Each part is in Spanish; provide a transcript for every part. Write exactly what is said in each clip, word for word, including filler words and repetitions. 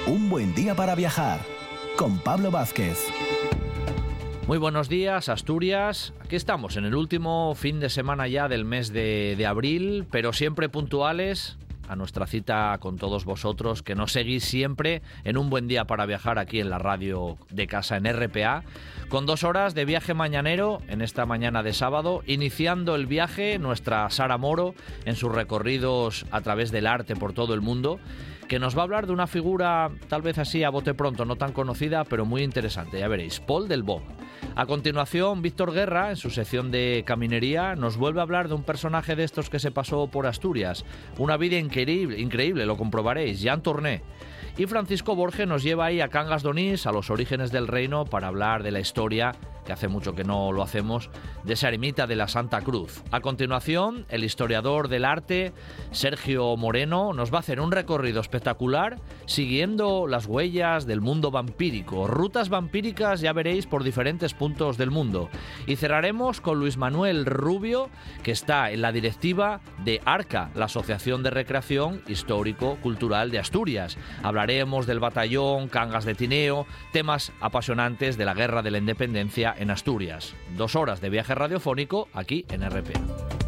Un buen día para viajar con Pablo Vázquez. Muy buenos días, Asturias. Aquí estamos en el último fin de semana ya del mes de, de abril, pero siempre puntuales a nuestra cita con todos vosotros, que nos seguís siempre en Un buen día para viajar aquí en la radio de casa en R P A, con dos horas de viaje mañanero en esta mañana de sábado, iniciando el viaje nuestra Sara Moro en sus recorridos a través del arte por todo el mundo, que nos va a hablar de una figura tal vez así a bote pronto, no tan conocida, pero muy interesante, ya veréis, Paul Delvaux. A continuación, Víctor Guerra, en su sección de caminería, nos vuelve a hablar de un personaje de estos que se pasó por Asturias. Una vida increíble, increíble, lo comprobaréis, Jean Tourné. Y Francisco Borge nos lleva ahí a Cangas d'Onís, a los orígenes del reino, para hablar de la historia, que hace mucho que no lo hacemos, de esa ermita de la Santa Cruz. A continuación, el historiador del arte, Sergio Moreno, nos va a hacer un recorrido espectacular siguiendo las huellas del mundo vampírico. Rutas vampíricas, ya veréis, por diferentes puntos del mundo. Y cerraremos con Luis Manuel Rubio, que está en la directiva de ARCA, la Asociación de Recreación Histórico-Cultural de Asturias. Hablaremos del batallón, Cangas de Tineo, temas apasionantes de la Guerra de la Independencia en Asturias. Dos horas de viaje radiofónico aquí en R P A.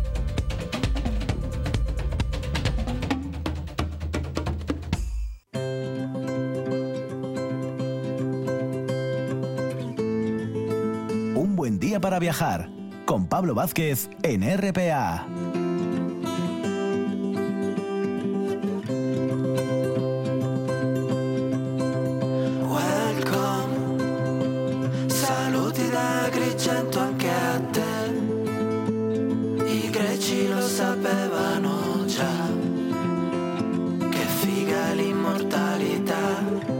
Un buen día para viajar con Pablo Vázquez en R P A. Agrigento anche a te, i greci lo sapevano già, che figa l'immortalità.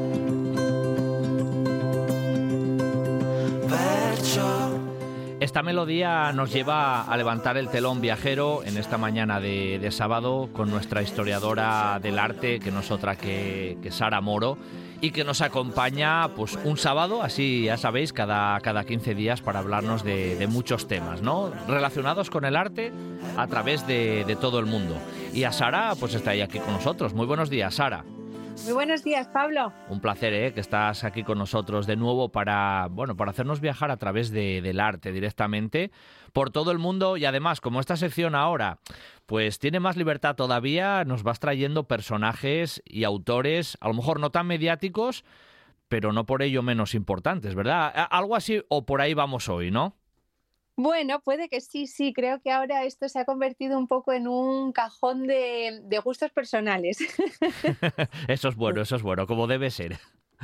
Perciò esta melodía nos lleva a levantar el telón viajero en esta mañana de, de sábado con nuestra historiadora del arte, que no es otra que, que Sara Moro, y que nos acompaña pues un sábado, así ya sabéis, cada, cada quince días para hablarnos de, de muchos temas, ¿no? Relacionados con el arte a través de, de todo el mundo. Y a Sara, pues está ahí aquí con nosotros. Muy buenos días, Sara. Muy buenos días, Pablo. Un placer, ¿eh? Que estás aquí con nosotros de nuevo para, bueno, para hacernos viajar a través de, del arte directamente por todo el mundo. Y además, como esta sección ahora pues tiene más libertad todavía, nos vas trayendo personajes y autores, a lo mejor no tan mediáticos, pero no por ello menos importantes, ¿verdad? Algo así, o por ahí vamos hoy, ¿no? Bueno, puede que sí, sí. Creo que ahora esto se ha convertido un poco en un cajón de, de gustos personales. Eso es bueno, eso es bueno, como debe ser.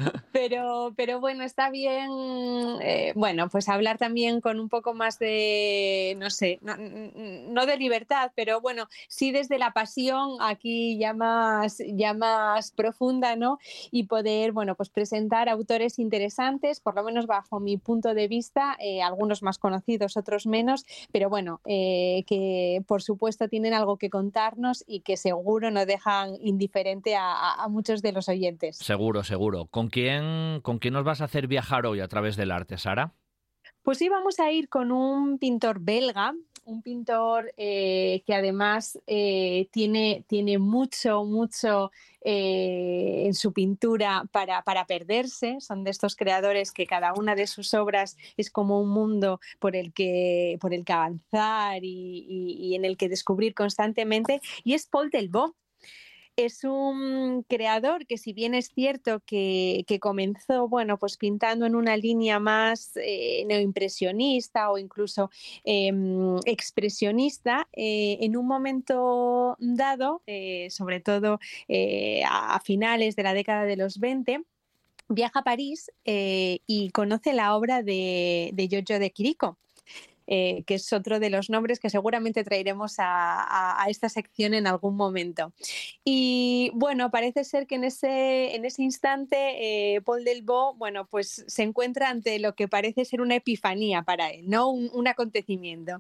Pero, pero bueno, está bien, eh, bueno, pues hablar también con un poco más de, no sé, no, no de libertad, pero bueno, sí desde la pasión aquí ya más, ya más profunda, ¿no? Y poder, bueno, pues presentar autores interesantes, por lo menos bajo mi punto de vista, eh, algunos más conocidos, otros menos, pero bueno, eh, que por supuesto tienen algo que contarnos y que seguro no dejan indiferente a, a, a muchos de los oyentes. Seguro, seguro. ¿Con quién, ¿Con quién nos vas a hacer viajar hoy a través del arte, Sara? Pues sí, vamos a ir con un pintor belga, un pintor eh, que además eh, tiene, tiene mucho, mucho eh, en su pintura para, para perderse. Son de estos creadores que cada una de sus obras es como un mundo por el que, por el que avanzar y, y, y en el que descubrir constantemente. Y es Paul Delvaux. Es un creador que, si bien es cierto que, que comenzó, bueno, pues pintando en una línea más eh, neoimpresionista o incluso eh, expresionista, eh, en un momento dado, eh, sobre todo eh, a, a finales de la década de los veinte, viaja a París eh, y conoce la obra de, de Giorgio de Chirico. Eh, que es otro de los nombres que seguramente traeremos a, a, a esta sección en algún momento. Y bueno, parece ser que en ese, en ese instante eh, Paul Delvaux, bueno, pues se encuentra ante lo que parece ser una epifanía para él, ¿no? Un, un acontecimiento.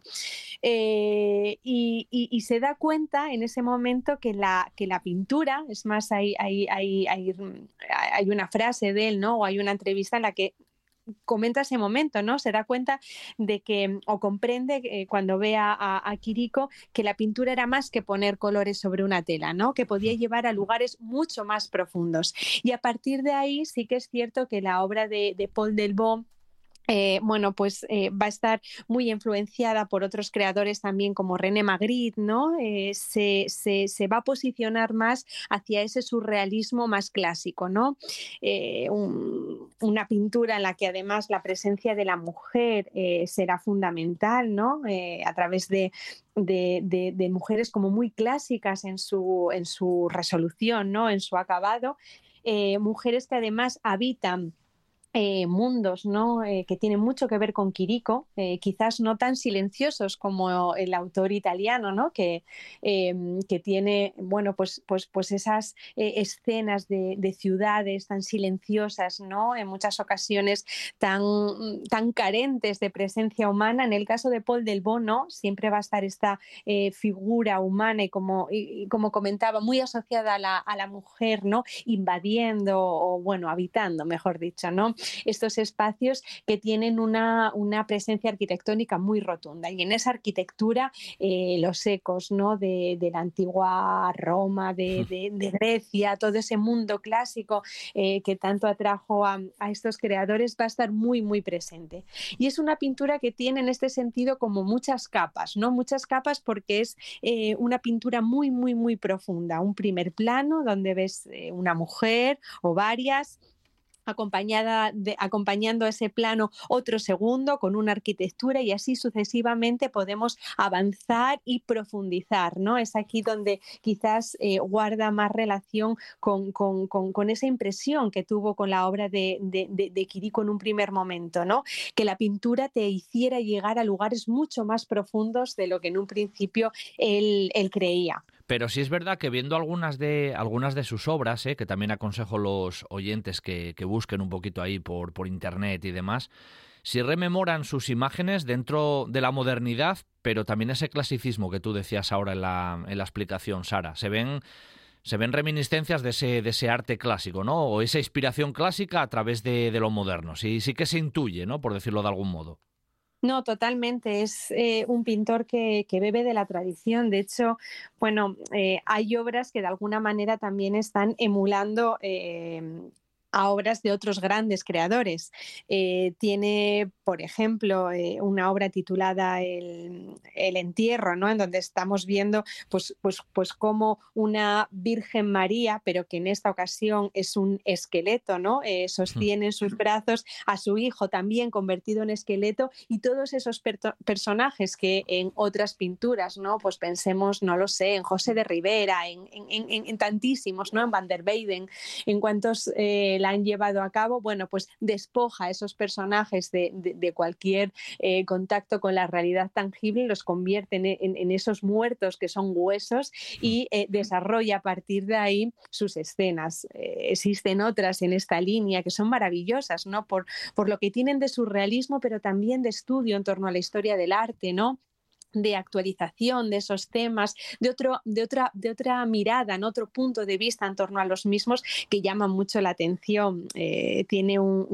Eh, y, y, y se da cuenta en ese momento que la, que la pintura, es más, hay, hay, hay, hay, hay una frase de él, ¿no? O hay una entrevista en la que comenta ese momento, ¿no? Se da cuenta de que, o comprende eh, cuando ve a, a, a Quirico, que la pintura era más que poner colores sobre una tela, ¿no? Que podía llevar a lugares mucho más profundos. Y a partir de ahí sí que es cierto que la obra de, de Paul Delvaux Eh, bueno, pues eh, va a estar muy influenciada por otros creadores también como René Magritte, ¿no? Eh, se, se, se va a posicionar más hacia ese surrealismo más clásico, ¿no? Eh, un, una pintura en la que además la presencia de la mujer eh, será fundamental, ¿no? Eh, a través de, de, de, de mujeres como muy clásicas en su, en su resolución, ¿no? En su acabado, eh, mujeres que además habitan Eh, mundos, ¿no? Eh, que tienen mucho que ver con Quirico, eh, quizás no tan silenciosos como el autor italiano, ¿no? Que, eh, que tiene, bueno, pues, pues, pues esas eh, escenas de, de ciudades tan silenciosas, ¿no? En muchas ocasiones tan, tan carentes de presencia humana. En el caso de Paul Delvaux, ¿no? Siempre va a estar esta eh, figura humana y como, y, y como comentaba, muy asociada a la, a la mujer, ¿no? Invadiendo o, bueno, habitando, mejor dicho, ¿no? Estos espacios que tienen una, una presencia arquitectónica muy rotunda. Y en esa arquitectura eh, los ecos, ¿no? de, de la antigua Roma, de, de, de Grecia, todo ese mundo clásico eh, que tanto atrajo a, a estos creadores va a estar muy, muy presente. Y es una pintura que tiene en este sentido como muchas capas, ¿no? Muchas capas porque es eh, una pintura muy, muy, muy profunda. Un primer plano donde ves eh, una mujer o varias, acompañada de, acompañando ese plano otro segundo con una arquitectura y así sucesivamente podemos avanzar y profundizar, ¿no? Es aquí donde quizás eh, guarda más relación con, con, con, con esa impresión que tuvo con la obra de, de, de, de Quirico en un primer momento, ¿no? Que la pintura te hiciera llegar a lugares mucho más profundos de lo que en un principio él, él creía. Pero sí es verdad que viendo algunas de algunas de sus obras, ¿eh? Que también aconsejo a los oyentes que, que busquen un poquito ahí por, por internet y demás, sí rememoran sus imágenes dentro de la modernidad, pero también ese clasicismo que tú decías ahora en la, en la explicación, Sara. Se ven, se ven reminiscencias de ese, de ese arte clásico, ¿no? O esa inspiración clásica a través de, de lo moderno. Sí, sí que se intuye, ¿no? Por decirlo de algún modo. No, totalmente. Es eh, un pintor que, que bebe de la tradición. De hecho, bueno, eh, hay obras que de alguna manera también están emulando eh, a obras de otros grandes creadores. Eh, tiene, por ejemplo, eh, una obra titulada El, El entierro, ¿no? En donde estamos viendo pues, pues, pues cómo una Virgen María, pero que en esta ocasión es un esqueleto, ¿no? Eh, sostiene en sus brazos a su hijo también convertido en esqueleto y todos esos per personajes que en otras pinturas, ¿no? Pues pensemos, no lo sé, en José de Rivera, en, en, en, en tantísimos, ¿no? En Van der Weyden, en cuantos eh, la han llevado a cabo, bueno, pues despoja a esos personajes de, de, de cualquier eh, contacto con la realidad tangible, los convierte en, en, en esos muertos que son huesos y eh, desarrolla a partir de ahí sus escenas. Eh, existen otras en esta línea que son maravillosas, ¿no? Por, por lo que tienen de surrealismo, pero también de estudio en torno a la historia del arte, ¿no? De actualización de esos temas, de, otro, de, otra, de otra mirada, en otro punto de vista en torno a los mismos que llaman mucho la atención. Eh, tiene un,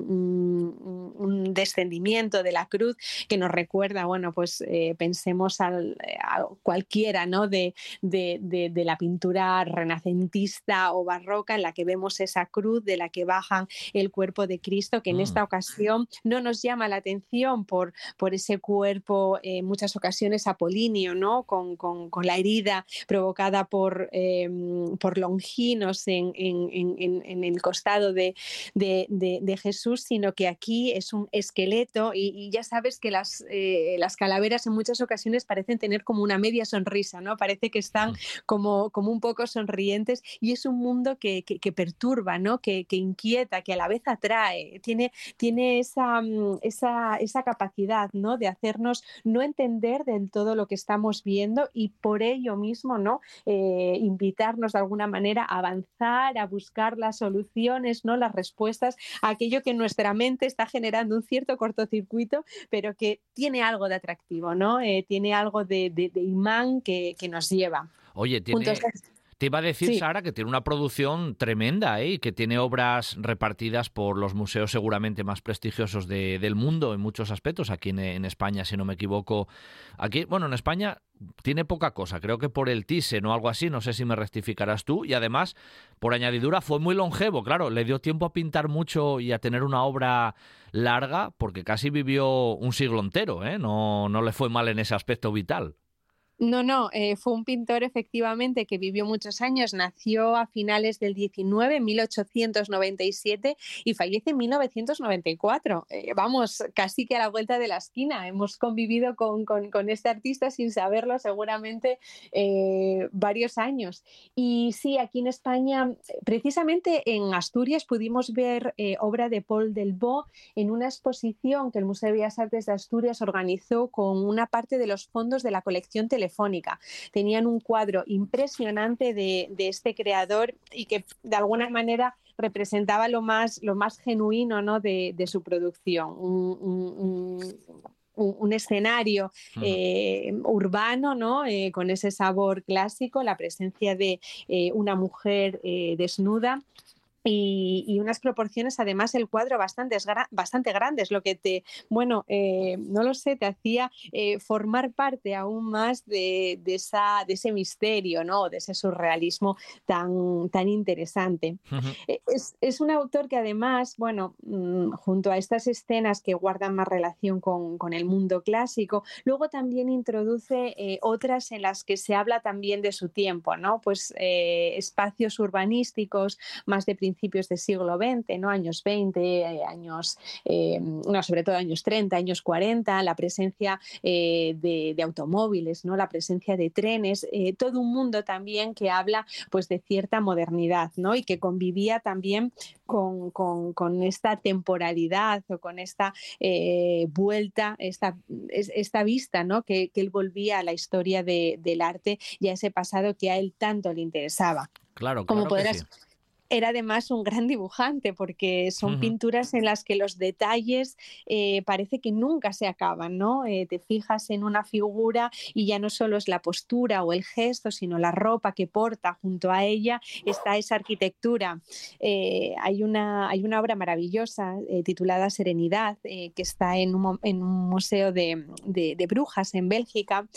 un, un descendimiento de la cruz que nos recuerda, bueno, pues eh, pensemos al, a cualquiera, ¿no? de, de, de, de la pintura renacentista o barroca en la que vemos esa cruz de la que bajan el cuerpo de Cristo, que en esta ocasión no nos llama la atención por, por ese cuerpo en eh, muchas ocasiones apolíneo, ¿no? Con, con, con la herida provocada por, eh, por Longinos en, en, en, en el costado de, de, de, de Jesús, sino que aquí es un esqueleto y, y ya sabes que las, eh, las calaveras en muchas ocasiones parecen tener como una media sonrisa, ¿no? Parece que están como, como un poco sonrientes y es un mundo que, que, que perturba, ¿no? Que, que inquieta, que a la vez atrae, tiene, tiene esa, esa, esa capacidad, ¿no? De hacernos no entender del todo lo que estamos viendo y por ello mismo, ¿no? Eh, invitarnos de alguna manera a avanzar, a buscar las soluciones, ¿no? Las respuestas a aquello que en nuestra mente está generando un cierto cortocircuito, pero que tiene algo de atractivo, ¿no? Eh, tiene algo de, de, de imán que, que nos lleva. Oye, tiene, Te iba a decir, Sí. Sara, que tiene una producción tremenda, ¿eh? Y que tiene obras repartidas por los museos seguramente más prestigiosos de, del mundo en muchos aspectos. Aquí en, en España, si no me equivoco. Aquí, bueno, en España tiene poca cosa. Creo que por el Thyssen o algo así, no sé si me rectificarás tú. Y además, por añadidura, fue muy longevo. Claro, le dio tiempo a pintar mucho y a tener una obra larga porque casi vivió un siglo entero, ¿eh? No, no le fue mal en ese aspecto vital. No, no, eh, fue un pintor efectivamente que vivió muchos años, nació a finales del diecinueve, en mil ochocientos noventa y siete, y fallece en mil novecientos noventa y cuatro. Eh, vamos, casi que a la vuelta de la esquina. Hemos convivido con, con, con este artista sin saberlo seguramente eh, varios años. Y sí, aquí en España, precisamente en Asturias, pudimos ver eh, obra de Paul Delvaux en una exposición que el Museo de Bellas Artes de Asturias organizó con una parte de los fondos de la colección telefónica. Tenían un cuadro impresionante de, de este creador y que de alguna manera representaba lo más, lo más genuino, ¿no? de, de su producción. Un, un, un, un escenario eh, urbano, ¿no? eh, con ese sabor clásico, la presencia de eh, una mujer eh, desnuda. Y, y unas proporciones, además, el cuadro bastante, bastante grandes, lo que te, bueno, eh, no lo sé, te hacía eh, formar parte aún más de, de, esa, de ese misterio, ¿no? De ese surrealismo tan, tan interesante. Uh-huh. Es, es un autor que además, bueno, mmm, junto a estas escenas que guardan más relación con, con el mundo clásico, luego también introduce eh, otras en las que se habla también de su tiempo, ¿no? Pues eh, espacios urbanísticos más de principios del siglo veinte, ¿no? Años veinte, años, eh, no, sobre todo años treinta, años cuarenta, la presencia eh, de, de automóviles, ¿no? La presencia de trenes, eh, todo un mundo también que habla pues, de cierta modernidad, ¿no? Y que convivía también con, con, con esta temporalidad o con esta eh, vuelta, esta, esta vista, ¿no? que, que él volvía a la historia de, del arte y a ese pasado que a él tanto le interesaba. Claro, claro. Como podrás... que sí. Era además un gran dibujante porque son uh-huh. pinturas en las que los detalles eh, parece que nunca se acaban, ¿no? Eh, te fijas en una figura y ya no solo es la postura o el gesto, sino la ropa que porta junto a ella, está esa arquitectura. Eh, hay, una, hay una obra maravillosa eh, titulada Serenidad eh, que está en un, en un museo de, de, de Brujas en Bélgica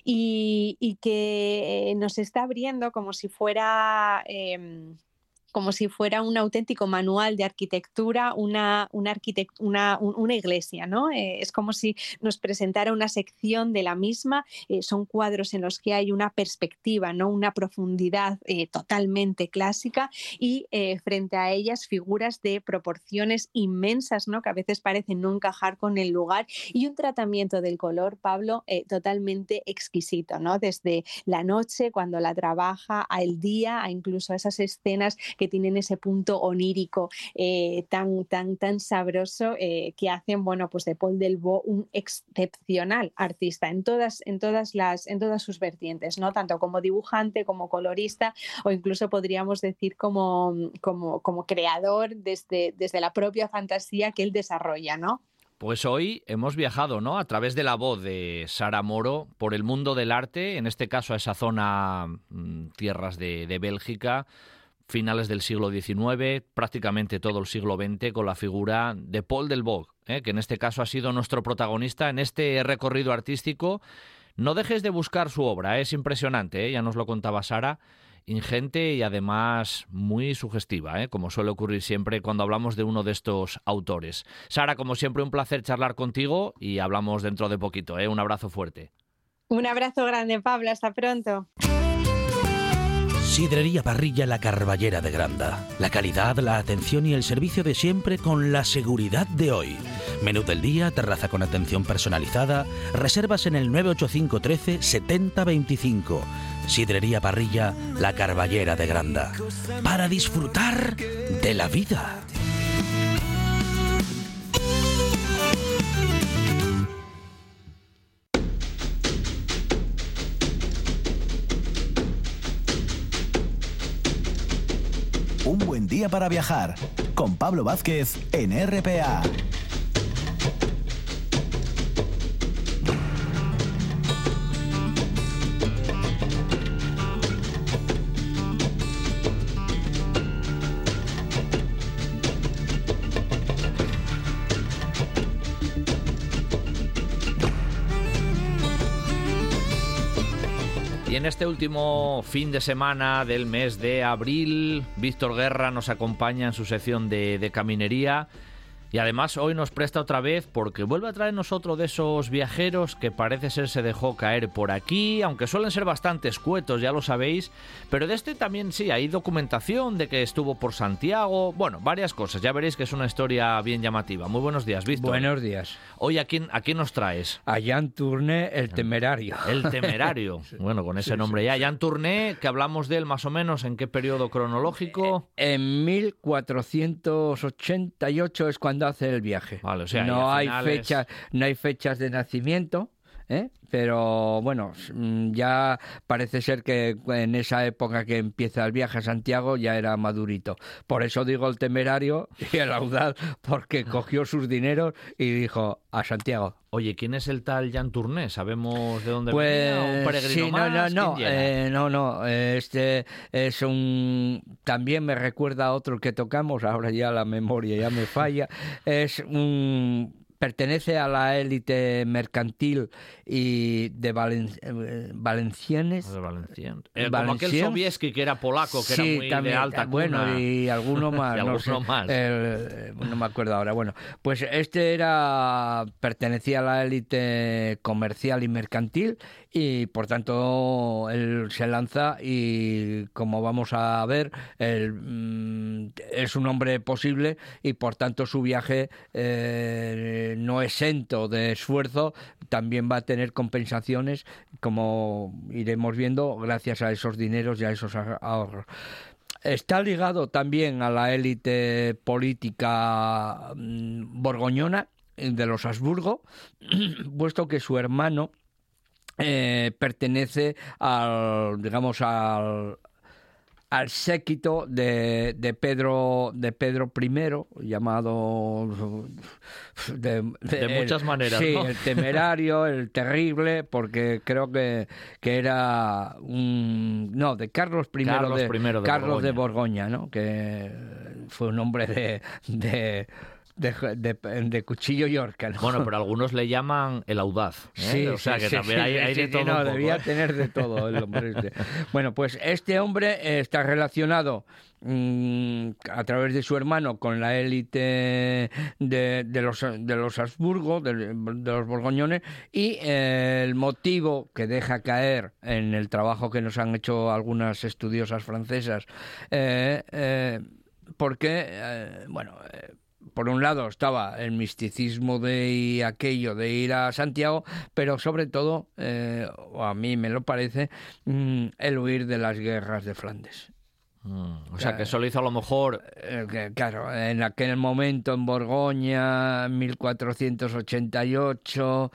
y, y que nos está abriendo como si fuera... Eh, como si fuera un auténtico manual de arquitectura, una, una, arquitect- una, una iglesia, ¿no? Eh, es como si nos presentara una sección de la misma. Eh, son cuadros en los que hay una perspectiva, ¿no? Una profundidad eh, totalmente clásica y eh, frente a ellas figuras de proporciones inmensas, ¿no? Que a veces parecen no encajar con el lugar y un tratamiento del color, Pablo, eh, totalmente exquisito, ¿no? Desde la noche, cuando la trabaja, al día, a incluso a esas escenas que tienen ese punto onírico eh, tan, tan, tan sabroso eh, que hacen, bueno, pues de Paul Delvaux un excepcional artista en todas, en todas las, en todas sus vertientes, ¿no? Tanto como dibujante, como colorista o incluso podríamos decir como, como, como creador desde, desde la propia fantasía que él desarrolla, ¿no? Pues hoy hemos viajado, ¿no? A través de la voz de Sara Moro por el mundo del arte, en este caso a esa zona, mmm, tierras de, de Bélgica, finales del siglo diecinueve, prácticamente todo el siglo veinte, con la figura de Paul Delvaux, ¿eh? que en este caso ha sido nuestro protagonista en este recorrido artístico. No dejes de buscar su obra, ¿eh? Es impresionante, ¿eh? Ya nos lo contaba Sara, ingente y además muy sugestiva, ¿eh? Como suele ocurrir siempre cuando hablamos de uno de estos autores. Sara, como siempre, un placer charlar contigo y hablamos dentro de poquito, ¿eh? Un abrazo fuerte. Un abrazo grande, Pablo, hasta pronto. Sidrería Parrilla La Carballera de Granda. La calidad, la atención y el servicio de siempre con la seguridad de hoy. Menú del día, terraza con atención personalizada. Reservas en el nueve ocho cinco trece setenta veinticinco. Sidrería Parrilla La Carballera de Granda. Para disfrutar de la vida. Un buen día para viajar con Pablo Vázquez en R P A. en este último fin de semana del mes de abril, Víctor Guerra nos acompaña en su sección de, de caminería. Y además hoy nos presta otra vez porque vuelve a traernos otro de esos viajeros que parece ser se dejó caer por aquí, aunque suelen ser bastante escuetos, ya lo sabéis, pero de este también sí, hay documentación de que estuvo por Santiago, bueno, varias cosas, ya veréis que es una historia bien llamativa. Muy buenos días, Víctor. Buenos días. Hoy, ¿a quién, a quién nos traes? A Jan Tourné, el temerario. El temerario, bueno, con ese sí, nombre sí, ya. sí. Jan Tourné, que hablamos de él más o menos, ¿en qué periodo cronológico? En mil cuatrocientos ochenta y ocho es cuando hace el viaje. Vale, o sea, no hay finales... fechas, no hay fechas de nacimiento, ¿eh? Pero bueno, ya parece ser que en esa época que empieza el viaje a Santiago ya era madurito. Por eso digo el temerario y el audaz, porque cogió sus dineros y dijo a Santiago. Oye, ¿quién es el tal Jan Tourné? ¿Sabemos de dónde pues, venía? ¿Un peregrino sí, más? No, no, no, ¿Quién llega? eh, no, no. Este es un... También me recuerda a otro que tocamos, ahora ya la memoria ya me falla. Es un... Pertenece a la élite mercantil y de Valen... valencianes. De Valenciennes. Eh, como aquel Sobieski que era polaco, que sí, era muy también, de alta cuna. Bueno, y alguno más. y no alguno sé, más. El, no me acuerdo ahora. Bueno, pues este era pertenecía a la élite comercial y mercantil y por tanto él se lanza y como vamos a ver él, mm, es un hombre posible y por tanto su viaje eh, no exento de esfuerzo, también va a tener compensaciones como iremos viendo gracias a esos dineros y a esos ahorros. Está ligado también a la élite política mm, borgoñona de los Habsburgo, puesto que su hermano Eh, pertenece al, digamos, al, al séquito de, de Pedro de Pedro primero, llamado de, de, de muchas el, maneras, sí, ¿no? el temerario, el terrible, porque creo que, que era un no de Carlos primero Carlos de, primero de Carlos Borgoña. de Borgoña, ¿no? Que fue un hombre de, de De, de, de cuchillo y horca, ¿no? Bueno, pero algunos le llaman el audaz, ¿eh? Sí, o sea sí, que sí, también sí, hay, hay sí, de sí, todo no, un poco, debía ¿eh? tener de todo el hombre este. Bueno, pues este hombre eh, está relacionado mmm, a través de su hermano con la élite de, de los de los Habsburgo, de, de los borgoñones, y eh, el motivo que deja caer en el trabajo que nos han hecho algunas estudiosas francesas, eh, eh, porque, eh, bueno... Eh, por un lado estaba el misticismo de aquello de ir a Santiago, pero sobre todo, eh, o a mí me lo parece, mm, el huir de las guerras de Flandes. Mm, o sea, que eso lo hizo a lo mejor... Eh, que, claro, en aquel momento en Borgoña, mil cuatrocientos ochenta y ocho,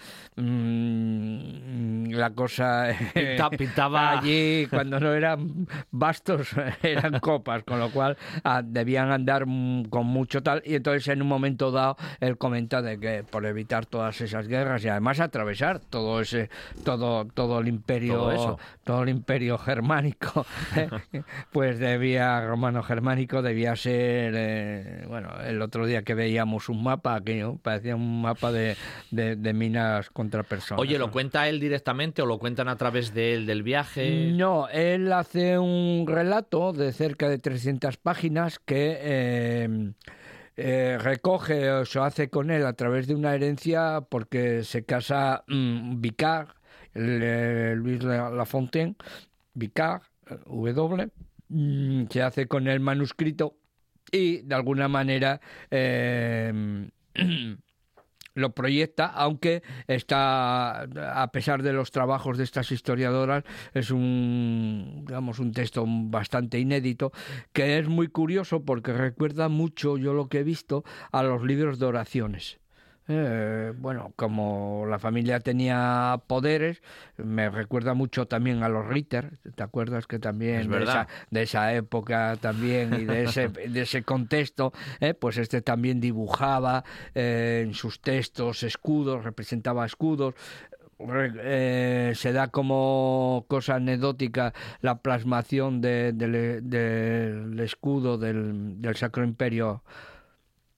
mmm, la cosa... Pinta, pintaba... Allí, cuando no eran bastos, eran copas, con lo cual ah, debían andar mm, con mucho tal, y entonces en un momento dado él comenta de que por evitar todas esas guerras y además atravesar todo ese todo todo el imperio Todo eso. todo el imperio germánico, eh, pues debía romano-germánico debía ser eh, bueno, el otro día que veíamos un mapa que ¿no? parecía un mapa de, de, de minas contra personas. Oye, ¿lo ¿no? cuenta él directamente o lo cuentan a través de él del viaje? No, él hace un relato de cerca de trescientas páginas que eh, eh, recoge o se hace con él a través de una herencia porque se casa mmm, Vicard, el, eh, Luis Lafontaine, Vicard, W, mmm, se hace con el manuscrito y de alguna manera eh, lo proyecta, aunque está, a pesar de los trabajos de estas historiadoras, es un, digamos, un texto bastante inédito, que es muy curioso porque recuerda mucho, yo lo que he visto, a los libros de oraciones. Eh, bueno, como la familia tenía poderes, me recuerda mucho también a los Ritter, ¿te acuerdas que también Es de verdad. esa, de esa época también y de ese, de ese contexto, eh, pues este también dibujaba eh, en sus textos escudos, representaba escudos. Eh, se da como cosa anecdótica la plasmación de, de, de, del escudo del, del Sacro Imperio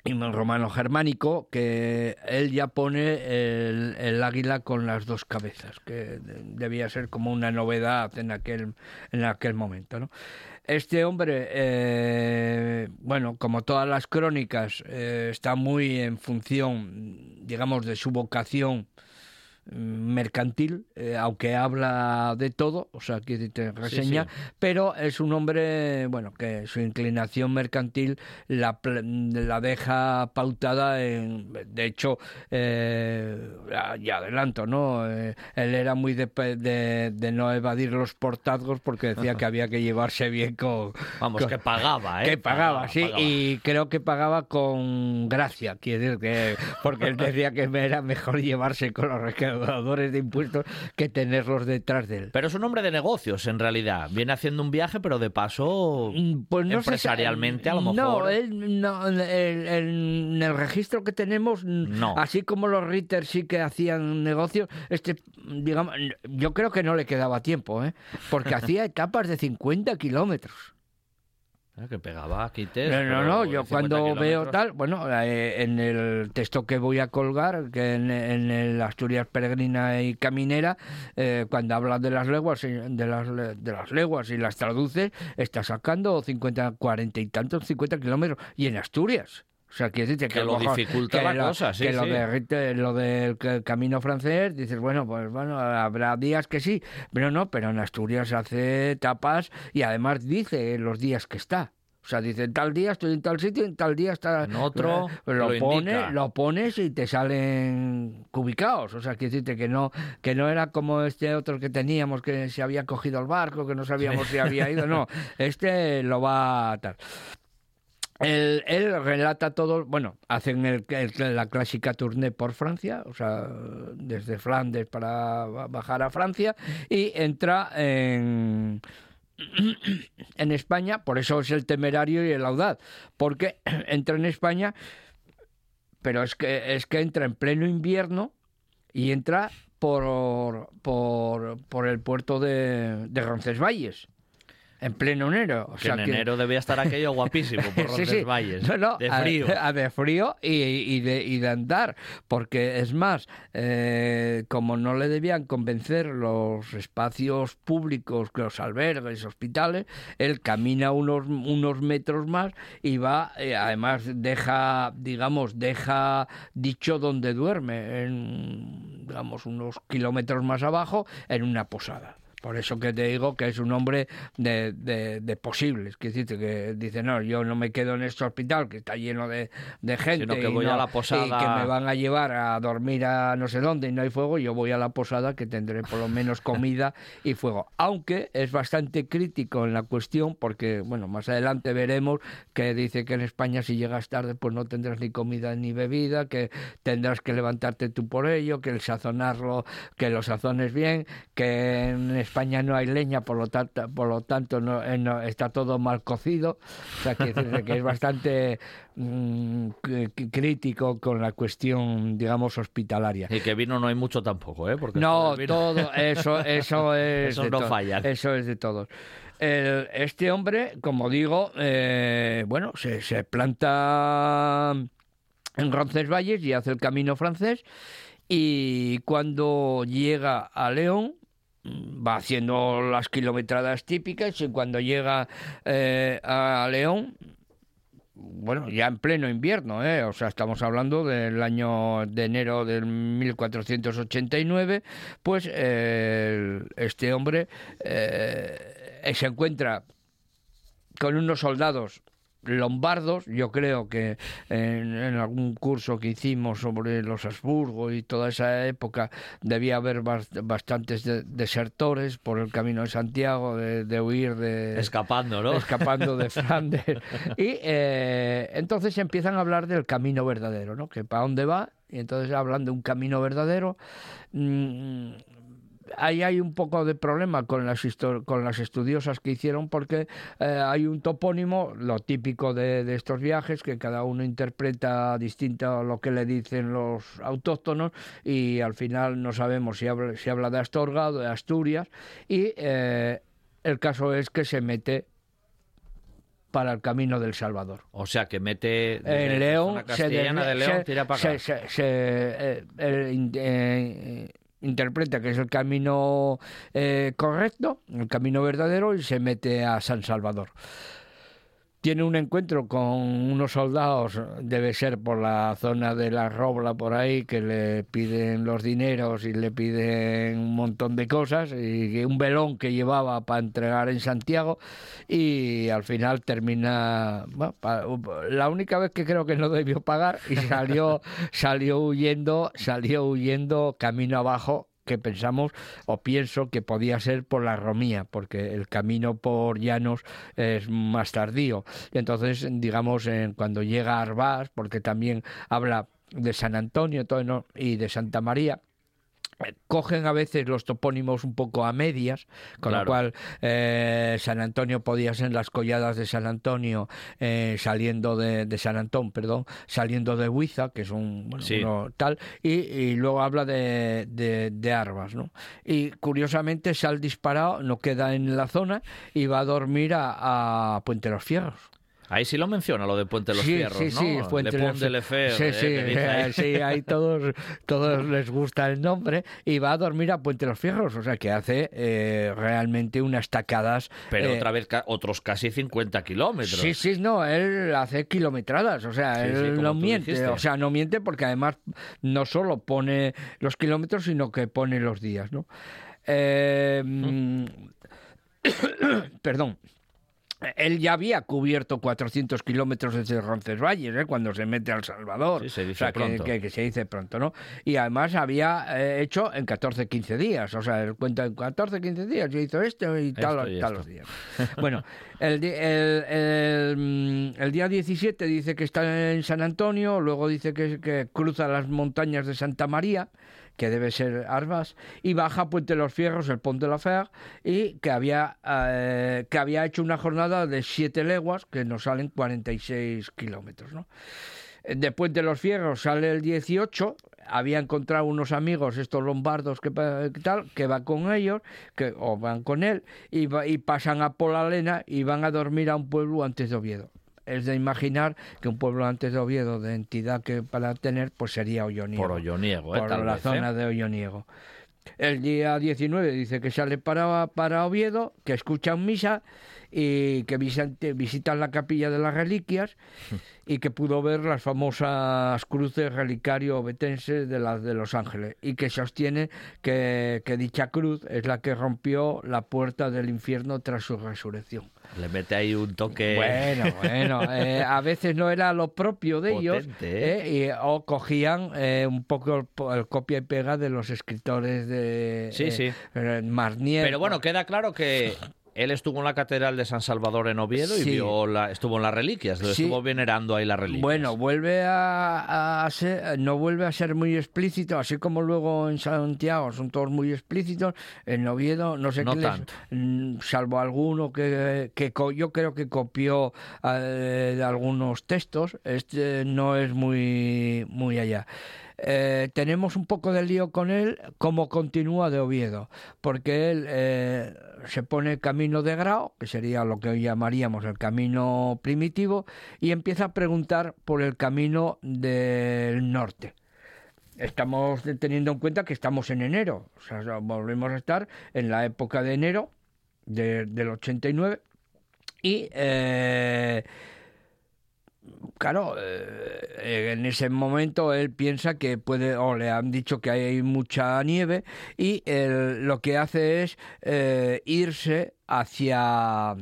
y romano-germánico, que él ya pone el, el águila con las dos cabezas, que debía ser como una novedad en aquel, en aquel momento, ¿no? Este hombre, eh, bueno, como todas las crónicas, eh, está muy en función, digamos, de su vocación mercantil, eh, aunque habla de todo, o sea, que te reseña, sí, sí. Pero es un hombre, bueno, que su inclinación mercantil la, la deja pautada en, de hecho, eh, ya adelanto, ¿no? Eh, él era muy de, de, de no evadir los portazgos porque decía que había que llevarse bien con... Vamos, con, que pagaba, ¿eh? Que pagaba, pagaba sí, pagaba. Y creo que pagaba con gracia, quiere decir que, porque él decía que era mejor llevarse con los recaudadores de impuestos que tenerlos detrás de él. Pero es un hombre de negocios, en realidad. Viene haciendo un viaje, pero de paso, pues no empresarialmente, sé, a lo mejor... No, él, no el, el, en el registro que tenemos, no. Así como los Ritter sí que hacían negocios, este, digamos, yo creo que no le quedaba tiempo, ¿eh? Porque hacía etapas de cincuenta kilómetros. Que pegaba quites. No, no, no, yo cuando kilómetros. Veo tal, bueno, eh, en el texto que voy a colgar, que en, en el Asturias Peregrina y Caminera, eh, cuando habla de las leguas, de las, de las leguas y las traduce, está sacando cincuenta, cuarenta y tantos, cincuenta kilómetros, y en Asturias. O sea, quiere decir que, que lo mejor, dificulta que la lo, cosa, sí, que sí. Lo, de, lo del camino francés, dices, bueno, pues bueno, habrá días que sí, pero no, pero en Asturias hace etapas y además dice los días que está. O sea, dice, tal día estoy en tal sitio, en tal día está... En otro lo, lo, pone, indica. lo pones y te salen cubicados. O sea, quiere decirte que no, que no era como este otro que teníamos, que se había cogido el barco, que no sabíamos sí. si había ido. No, este lo va a tal. Él, él relata todo, bueno, hacen el, el, la clásica tournée por Francia, o sea, desde Flandes para bajar a Francia, y entra en... en España, por eso es el Temerario y el Audaz, porque entra en España, pero es que es que entra en pleno invierno y entra por por, por el puerto de, de Roncesvalles. En pleno enero. O que sea en que... enero debía estar aquello guapísimo por Roncesvalles. Sí, sí. No, no, de frío. A, a de frío y, y, de, y de andar. Porque es más, eh, como no le debían convencer los espacios públicos, los albergues, hospitales, él camina unos, unos metros más y va, eh, además deja, digamos, deja dicho donde duerme, en, digamos, unos kilómetros más abajo, en una posada. Por eso que te digo que es un hombre de, de, de posibles, que dice, que dice, no, yo no me quedo en este hospital que está lleno de, de gente, sino que voy y, no, a la posada... y que me van a llevar a dormir a no sé dónde y no hay fuego, yo voy a la posada que tendré por lo menos comida y fuego. Aunque es bastante crítico en la cuestión, porque, bueno, más adelante veremos que dice que en España si llegas tarde pues no tendrás ni comida ni bebida, que tendrás que levantarte tú por ello, que el sazonarlo, que lo sazones bien, que en España no hay leña, por lo tanto, por lo tanto no, no, está todo mal cocido. O sea, que, que es bastante mmm, crítico con la cuestión, digamos, hospitalaria. Y que vino no hay mucho tampoco, ¿eh? Porque no, todo eso, eso es eso no falla. Eso es de todos. El, este hombre, como digo, eh, bueno, se, se planta en Roncesvalles y hace el camino francés, y cuando llega a León va haciendo las kilometradas típicas, y cuando llega eh, a León, bueno, ya en pleno invierno, ¿eh? O sea, estamos hablando del año de enero del mil cuatrocientos ochenta y nueve, pues eh, este hombre eh, se encuentra con unos soldados lombardos. Yo creo que en, en algún curso que hicimos sobre los Habsburgo y toda esa época debía haber bast- bastantes de- desertores por el camino de Santiago, de, de huir de... Escapando, ¿no? Escapando de Flandes. Y eh, entonces empiezan a hablar del camino verdadero, ¿no? Que para dónde va, y entonces hablan de un camino verdadero. Mmm, Ahí hay un poco de problema con las histor- con las estudiosas que hicieron, porque eh, hay un topónimo, lo típico de, de estos viajes, que cada uno interpreta distinto lo que le dicen los autóctonos, y al final no sabemos si habla, si habla de Astorga o de Asturias, y eh, el caso es que se mete para el Camino del Salvador. O sea, que mete En León, la castellana se, de León, se, tira para se, acá. se, se, eh, eh, eh, interpreta que es el camino eh, correcto, el camino verdadero, y se mete a San Salvador. Tiene un encuentro con unos soldados, debe ser por la zona de la Robla, por ahí, que le piden los dineros y le piden un montón de cosas, y un velón que llevaba para entregar en Santiago, y al final termina... Bueno, la única vez que creo que no debió pagar, y salió, salió huyendo, salió huyendo camino abajo, que pensamos o pienso que podía ser por la Romía, porque el camino por llanos es más tardío. Y entonces, digamos, en, cuando llega a Arbás, porque también habla de San Antonio todo, ¿no? Y de Santa María, cogen a veces los topónimos un poco a medias, con Claro. lo cual eh, San Antonio podía ser las colladas de San Antonio, eh, saliendo de, de San Antón, perdón, saliendo de Huiza, que es un bueno, Sí. uno tal, y, y luego habla de, de, de Arbas, ¿no? Y curiosamente sal disparado, no queda en la zona y va a dormir a, a Puente de los Fierros. Ahí sí lo menciona, lo de Puente de los Sí, Fierros, sí, ¿no? sí, Fuente Le de Pont los- de le Fer, Sí, eh, sí, que dice ahí. eh, sí, ahí todos, todos les gusta el nombre, y va a dormir a Puente de los Fierros, o sea que hace eh, realmente unas tacadas. Pero eh, otra vez ca- otros casi cincuenta kilómetros. Sí, sí, no, él hace kilometradas, o sea, Sí, sí, él como no tú miente, dijiste. o sea, no miente porque además no solo pone los kilómetros, sino que pone los días, ¿no? Eh, mm, Perdón. Él ya había cubierto cuatrocientos kilómetros desde Roncesvalles, ¿eh? Cuando se mete al Salvador. Sí, se dice o sea, que- pronto. Que, que se dice pronto, ¿no? Y además había eh, hecho en catorce quince días. O sea, él cuenta en catorce quince días. Yo hizo esto y tal, Esto y tal esto. los días. Bueno, el, di- el, el, mm, el día diecisiete dice que está en San Antonio, luego dice que, que cruza las montañas de Santa María, que debe ser Arbas, y baja a Puente de los Fierros, el Pont de la Fer, y que había, eh, que había hecho una jornada de siete leguas, que nos salen cuarenta y seis kilómetros, ¿no? De Puente de los Fierros sale el dieciocho, había encontrado unos amigos, estos lombardos que, pa- que tal, que va con ellos, que, o van con él, y, va- y pasan a Polalena y van a dormir a un pueblo antes de Oviedo. Es de imaginar que un pueblo antes de Oviedo, de entidad que para tener, pues sería Olloniego. Por Olloniego, ¿eh? Por Tal la vez, zona ¿eh? de Olloniego. El día diecinueve dice que sale para, para Oviedo, que escuchan misa y que visite- visitan la capilla de las reliquias y que pudo ver las famosas cruces relicario obetenses de las de Los Ángeles, y que sostiene que, que dicha cruz es la que rompió la puerta del infierno tras su resurrección. Le mete ahí un toque... Bueno, bueno, eh, a veces no era lo propio de ellos, Potente, eh, y- o cogían eh, un poco el, po- el copia y pega de los escritores de Sí, eh, sí. eh, Marnier. Pero bueno, queda claro que él estuvo en la Catedral de San Salvador en Oviedo y Sí. vio la, estuvo en las reliquias, lo Sí. estuvo venerando ahí las reliquias. Bueno, vuelve a, a ser, no vuelve a ser muy explícito, así como luego en Santiago son todos muy explícitos. En Oviedo no sé No qué les- tanto. mm, salvo alguno que, que co- yo creo que copió eh, de algunos textos, este no es muy, muy allá. Eh, tenemos un poco de lío con él, como continúa de Oviedo, porque él eh, se pone camino de Grao, que sería lo que hoy llamaríamos el camino primitivo, y empieza a preguntar por el camino del norte. Estamos teniendo en cuenta que estamos en enero, o sea, volvemos a estar en la época de enero de- del ochenta y nueve, y eh, claro, eh, en ese momento él piensa que puede, o le han dicho que hay mucha nieve, y él lo que hace es eh, irse hacia...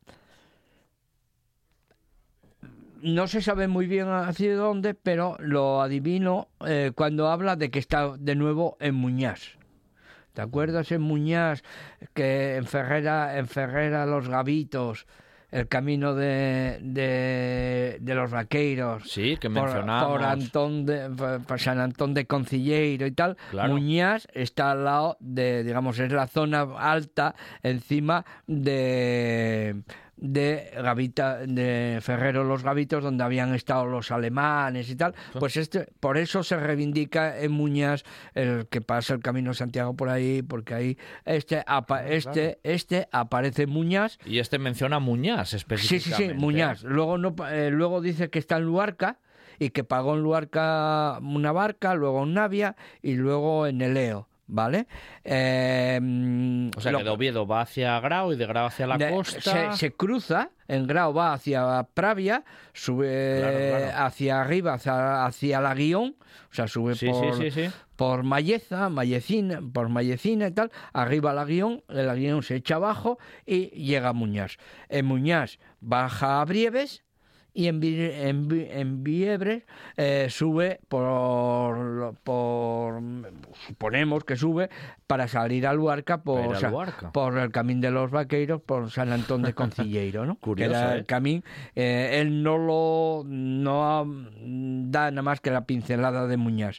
No se sabe muy bien hacia dónde, pero lo adivino eh, cuando habla de que está de nuevo en Muñás. ¿Te acuerdas en Muñás que en Ferrera, en Ferrera los Gavitos, el camino de, de, de los vaqueiros, Sí, que por, mencionamos. por Antón de, por- por San Antón de Concilleiro y tal? Claro. Muñás está al lado de, digamos, es la zona alta encima de de Gavita, de Ferrero Los Gavitos, donde habían estado los alemanes y tal. Pues este, por eso se reivindica en Muñas el que pasa el Camino de Santiago por ahí, porque ahí este apa, este claro. este aparece en Muñas. Y este menciona Muñas específicamente. Sí, sí, sí, Muñas. Luego no, eh, luego dice que está en Luarca y que pagó en Luarca una barca, luego en Navia y luego en Eleo. ¿Vale? Eh, o sea, lo, que de Oviedo va hacia Grau y de Grau hacia la de, costa. Se, se cruza, en Grau va hacia Pravia, sube claro, claro. hacia arriba, hacia, hacia la Guión, o sea, sube sí, por, sí, sí, sí. por Malleza, Mallecina, por Mallecina y tal, arriba la Guión, la Guión se echa abajo y llega a Muñas. En Muñas baja a Brieves. Y en, en, en Viebres eh, sube por, por, suponemos que sube para salir a Luarca por, a Luarca. por el Camín de los Vaqueiros, por San Antón de Concilleiro, ¿no? Curioso, que era ¿eh? el camín. Eh, él no lo no da nada más que la pincelada de Muñas.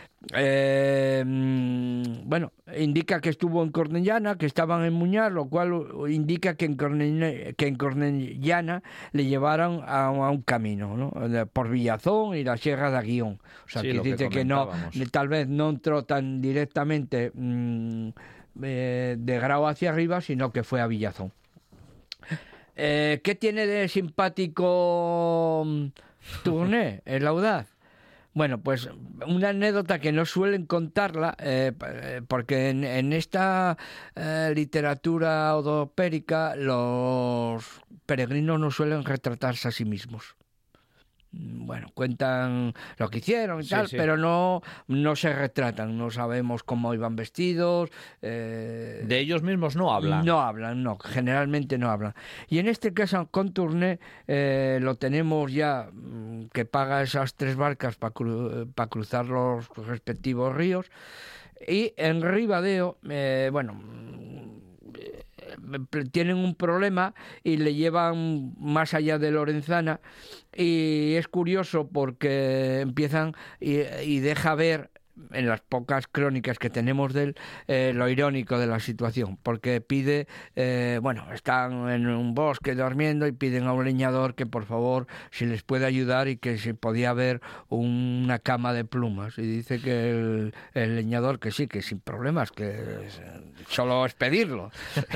Eh, bueno, indica que estuvo en Cornellana, que estaban en Muñas, lo cual indica que en, Corne, que en Cornellana le llevaron a, a un camino, ¿no? Por Villazón y la Sierra de Aguión. O sea, sí, que dice que, que no, tal vez no entró tan directamente mmm, eh, de Grau hacia arriba, sino que fue a Villazón. Eh, ¿Qué tiene de simpático Tournai, el Audaz? Bueno, pues una anécdota que no suelen contarla, eh, porque en, en esta eh, literatura odopérica los peregrinos no suelen retratarse a sí mismos. Bueno, cuentan lo que hicieron y sí, tal, sí. pero no, no se retratan, no sabemos cómo iban vestidos. Eh, de ellos mismos no hablan. No hablan, no, generalmente no hablan. Y en este caso, con Tournai, eh, lo tenemos ya, que paga esas tres barcas para cru, pa cruzar los respectivos ríos. Y en Ribadeo, eh, bueno... tienen un problema y le llevan más allá de Lorenzana, y es curioso porque empiezan y, y deja ver en las pocas crónicas que tenemos de él, eh, lo irónico de la situación, porque pide, eh, bueno, están en un bosque durmiendo y piden a un leñador que por favor si les puede ayudar y que si podía haber una cama de plumas, y dice que el, el leñador que sí, que sin problemas, que solo es pedirlo.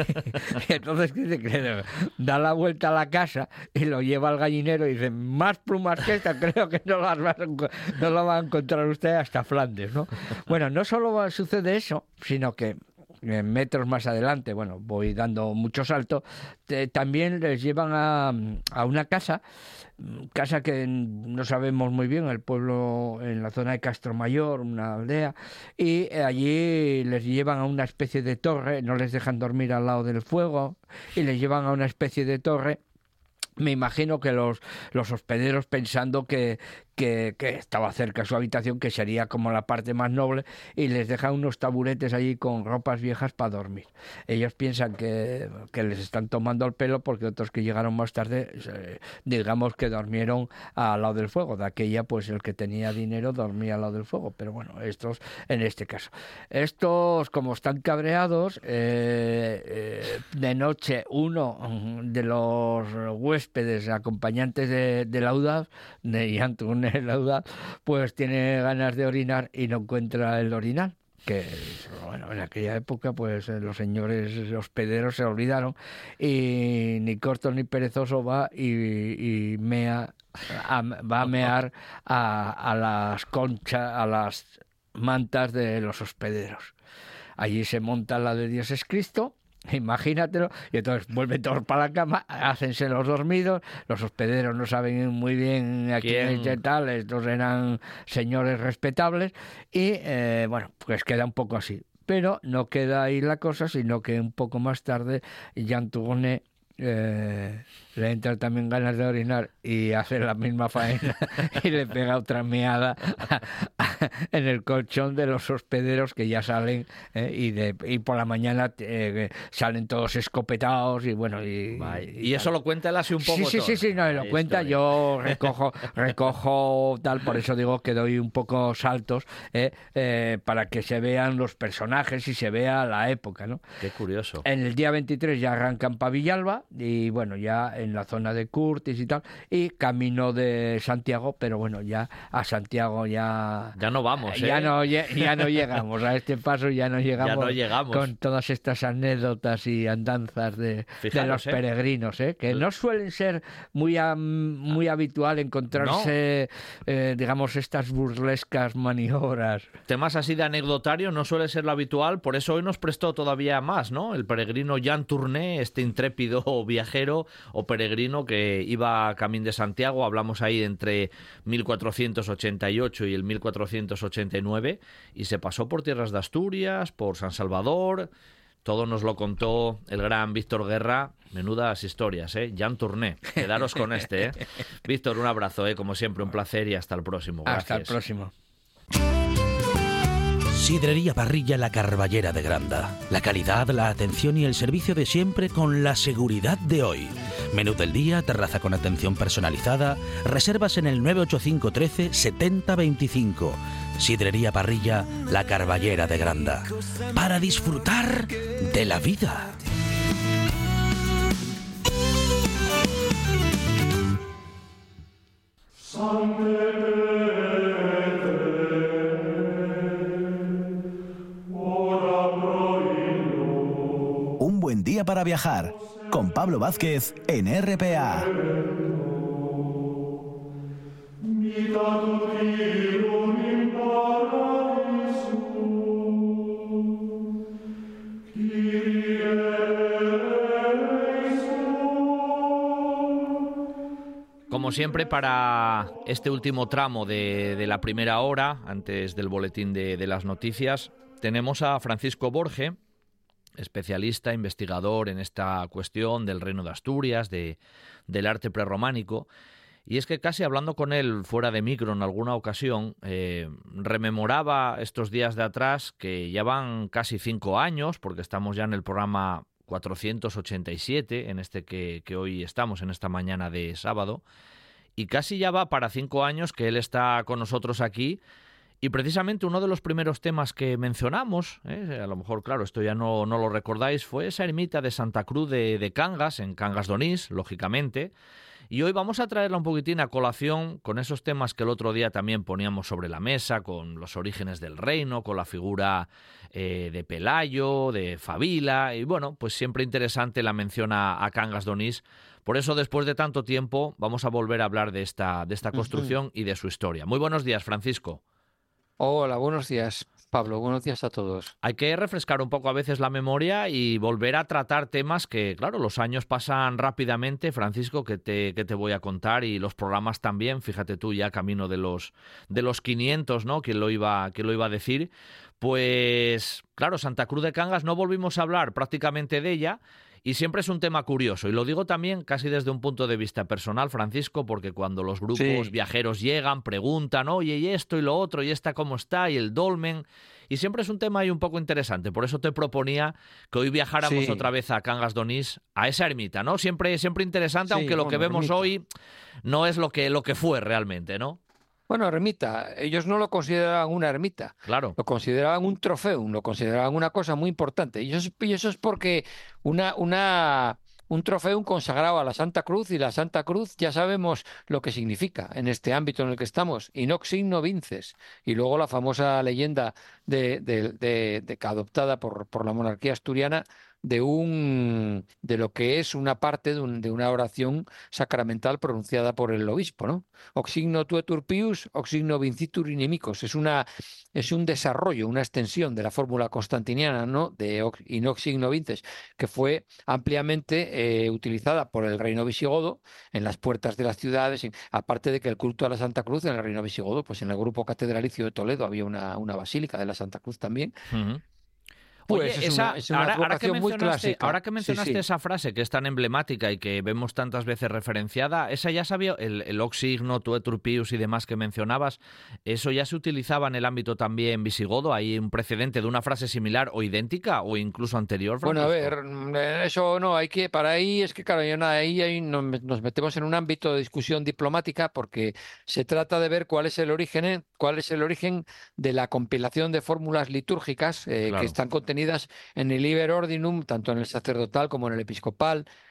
Y entonces dice que da la vuelta a la casa y lo lleva al gallinero y dice, más plumas que esta creo que no las va a, no la va a encontrar usted hasta Flandes, ¿no? Bueno, no solo sucede eso, sino que en metros más adelante, bueno, voy dando mucho salto, te, también les llevan a, a una casa, casa que no sabemos muy bien, el pueblo en la zona de Castromayor, una aldea, y allí les llevan a una especie de torre, no les dejan dormir al lado del fuego, y les llevan a una especie de torre. Me imagino que los, los hospederos, pensando que, que, que estaba cerca su habitación, que sería como la parte más noble, y les dejan unos taburetes allí con ropas viejas para dormir. Ellos piensan que, que les están tomando el pelo, porque otros que llegaron más tarde, eh, digamos que durmieron al lado del fuego. De aquella, pues el que tenía dinero dormía al lado del fuego. Pero bueno, estos en este caso. Estos, como están cabreados, eh, eh, de noche uno de los huéspedes acompañantes de, de Laudaz, de Jean Tournai Laudaz, pues tiene ganas de orinar y no encuentra el orinal, que bueno, en aquella época pues los señores hospederos se olvidaron, y ni corto ni perezoso va y, y mea a, va a mear a, a las conchas, a las mantas de los hospederos. Allí se monta la de Dios es Cristo, imagínatelo, y entonces vuelven todos para la cama, hácense los dormidos, los hospederos no saben muy bien a quién y tal, estos eran señores respetables, y eh, bueno, pues queda un poco así. Pero no queda ahí la cosa, sino que un poco más tarde Jean Tournai eh, le entran también ganas de orinar y hace la misma faena y le pega otra meada en el colchón de los hospederos, que ya salen eh, y, de, y por la mañana eh, salen todos escopetados y bueno y, y, y eso lo cuenta él así un poco. Sí, sí, todo. sí, sí, no, lo cuenta. Yo recojo, recojo tal, por eso digo que doy un poco saltos eh, eh, para que se vean los personajes y se vea la época, ¿no? Qué curioso. En el día veintitrés ya arrancan para Villalba. y bueno, ya en la zona de Curtis y tal, y camino de Santiago, pero bueno, ya a Santiago ya... Ya no vamos, ya ¿eh? no lle- ya no llegamos, a este paso ya no llegamos, Ya no llegamos. con todas estas anécdotas y andanzas de, de Fijaros, los ¿eh? peregrinos, ¿eh? Que no suelen ser muy, am- muy habitual encontrarse, eh, digamos, estas burlescas maniobras. Temas así de anecdotario no suele ser lo habitual, por eso hoy nos prestó todavía más, ¿no? El peregrino Jan Tourné, este intrépido viajero o peregrino que iba a Camín de Santiago, hablamos ahí entre mil cuatrocientos ochenta y ocho y el mil cuatrocientos ochenta y nueve, y se pasó por tierras de Asturias, por San Salvador. Todo nos lo contó el gran Víctor Guerra. Menudas historias, ¿eh? Jan Tourné. Quedaros con este, ¿eh? Víctor, un abrazo, ¿eh? Como siempre, un placer y hasta el próximo. Gracias. Hasta el próximo. Sidrería Parrilla La Carballera de Granda. La calidad, la atención y el servicio de siempre con la seguridad de hoy. Menú del día, terraza con atención personalizada. Reservas en el nueve ocho cinco trece setenta veinticinco. Sidrería Parrilla La Carballera de Granda. Para disfrutar de la vida. Un buen día para viajar con Pablo Vázquez en R P A. Como siempre, para este último tramo de, de la primera hora, antes del boletín de, de las noticias, tenemos a Francisco Borge, especialista, investigador en esta cuestión del Reino de Asturias, de, del arte prerrománico. Y es que casi hablando con él fuera de micro en alguna ocasión, eh, rememoraba estos días de atrás que ya van casi cinco años, porque estamos ya en el programa cuatrocientos ochenta y siete, en este que, que hoy estamos, en esta mañana de sábado, y casi ya va para cinco años que él está con nosotros aquí. Y precisamente uno de los primeros temas que mencionamos, ¿eh? A lo mejor, claro, esto ya no, no lo recordáis, fue esa ermita de Santa Cruz de, de Cangas, en Cangas d'Onís, lógicamente. Y hoy vamos a traerla un poquitín a colación con esos temas que el otro día también poníamos sobre la mesa, con los orígenes del reino, con la figura eh, de Pelayo, de Fabila, y bueno, pues siempre interesante la mención a, a Cangas d'Onís. Por eso, después de tanto tiempo, vamos a volver a hablar de esta, de esta construcción uh-huh. y de su historia. Muy buenos días, Francisco. Hola, buenos días, Pablo. Buenos días a todos. Hay que refrescar un poco a veces la memoria y volver a tratar temas que, claro, los años pasan rápidamente, Francisco, que te, que te voy a contar, y los programas también. Fíjate tú, ya camino de los, de los quinientos, ¿no? ¿Quién lo iba, quién lo iba a decir? Pues, claro, Santa Cruz de Cangas no volvimos a hablar prácticamente de ella. Y siempre es un tema curioso, y lo digo también casi desde un punto de vista personal, Francisco, porque cuando los grupos sí. viajeros llegan, preguntan, oye, y esto y lo otro, y esta cómo está, y el dolmen, y siempre es un tema ahí un poco interesante. Por eso te proponía que hoy viajáramos sí. otra vez a Cangas d'Onís, a esa ermita, ¿no? Siempre, siempre interesante, sí, aunque lo bueno, que vemos ermita. hoy no es lo que, lo que fue realmente, ¿no? Bueno, ermita, ellos no lo consideraban una ermita, claro. Lo consideraban un trofeo, lo consideraban una cosa muy importante. Y eso, y eso es porque una, una, un trofeo consagrado a la Santa Cruz, y la Santa Cruz ya sabemos lo que significa en este ámbito en el que estamos, in hoc signo vinces. Y luego la famosa leyenda de, de, de, de, de adoptada por, por la monarquía asturiana, de un de lo que es una parte de, un, de una oración sacramental pronunciada por el obispo, ¿no? Hoc signo tuetur pius, hoc signo vincitur inimicos. Es una es un desarrollo, una extensión de la fórmula constantiniana, ¿no? De in hoc signo vinces, que fue ampliamente eh, utilizada por el reino visigodo en las puertas de las ciudades, en, aparte de que el culto a la Santa Cruz en el reino visigodo, pues en el grupo catedralicio de Toledo había una, una basílica de la Santa Cruz también. Uh-huh. Pues Oye, es esa, una, es una ahora, ahora, que muy clásica. ahora que mencionaste sí, sí. esa frase que es tan emblemática y que vemos tantas veces referenciada, esa ya sabía, el, el hoc signo, tuetur pius y demás que mencionabas, eso ya se utilizaba en el ámbito también visigodo. ¿Hay un precedente de una frase similar o idéntica o incluso anterior, Francisco? Bueno, a ver, eso no, hay que, para ahí es que claro, ahí, ahí nos metemos en un ámbito de discusión diplomática, porque se trata de ver cuál es el origen, cuál es el origen de la compilación de fórmulas litúrgicas eh, claro. que están contenidas en el Liber Ordinum, tanto en el sacerdotal como en el episcopal,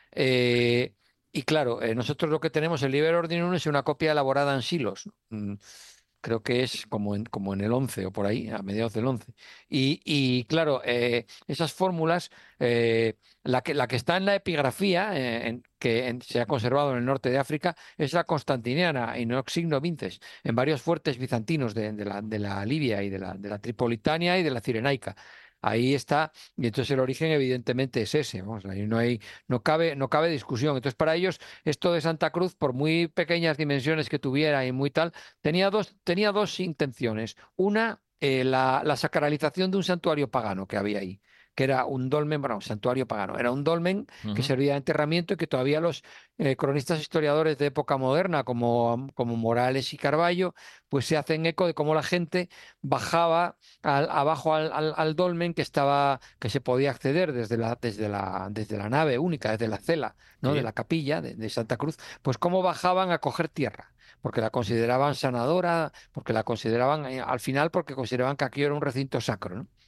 Eh, y claro, eh, nosotros lo que tenemos, el Liber Ordinum, es una copia elaborada en Silos. Mm, Creo que es como en, como en el once o por ahí, a mediados del once. Y, y claro, eh, esas fórmulas, eh, la que, la que está en la epigrafía, eh, en- que en- se ha conservado en el norte de África, es la constantiniana, Inox Signo Vinces, en varios fuertes bizantinos de, de la, de la Libia y de la, de la Tripolitania y de la Cirenaica. Ahí está, y entonces el origen evidentemente es ese, vamos, ahí no hay, no cabe, no cabe discusión. Entonces para ellos esto de Santa Cruz, por muy pequeñas dimensiones que tuviera y muy tal, Tenía dos, tenía dos intenciones. Una, eh, la, la sacralización de un santuario pagano que había ahí, que era un dolmen, bueno, un santuario pagano, era un dolmen que Ujú. servía de enterramiento y que todavía los eh, cronistas historiadores de época moderna, como, como Morales y Carballo, pues se hacen eco de cómo la gente bajaba al- abajo al, al- al dolmen que estaba, que se podía acceder desde la, desde la, desde la nave única, desde la cela, ¿no? De Sí. la capilla de de Santa Cruz, pues cómo bajaban a coger tierra porque la consideraban sanadora, porque la consideraban, eh, al final, porque consideraban que aquí era un recinto sacro, ¿no?